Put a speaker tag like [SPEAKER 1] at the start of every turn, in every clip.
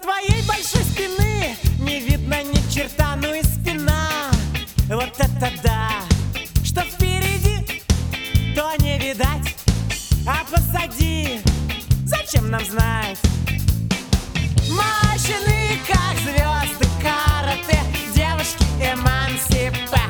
[SPEAKER 1] твоей большой спины не видно ни черта, ну и спина. Вот это да! Что впереди, то не видать, а позади зачем нам знать? Мощные, как звезды карате, девушки эмансипе.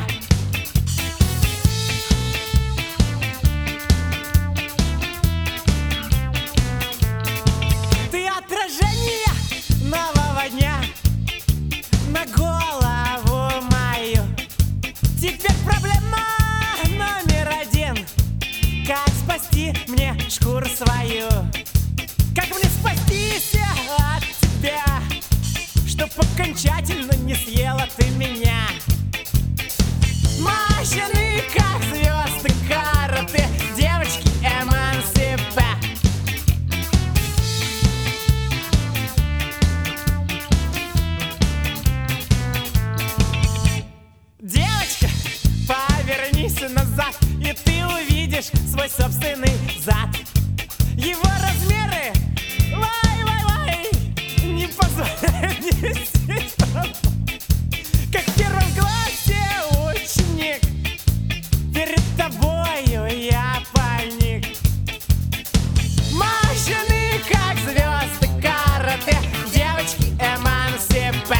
[SPEAKER 1] Ты отражение нового дня на голову мою. Теперь проблема номер один: как спасти мне шкуру свою? Как мне спастись от тебя, чтоб окончательно не съела ты меня? Мощные, как звезды карате, девочки эмансипе. Девочка, повернись назад, и ты увидишь свой собственный зад. Его размеры, вай-вай-вай, не позволяют не сесть. Как в первом классе ученик, перед тобою я паник. Мощные, как звезды карате, девочки эмансипе.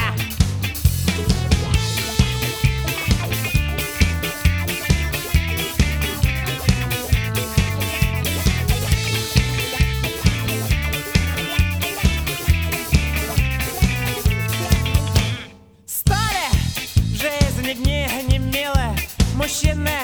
[SPEAKER 1] Дни не милые, мужчины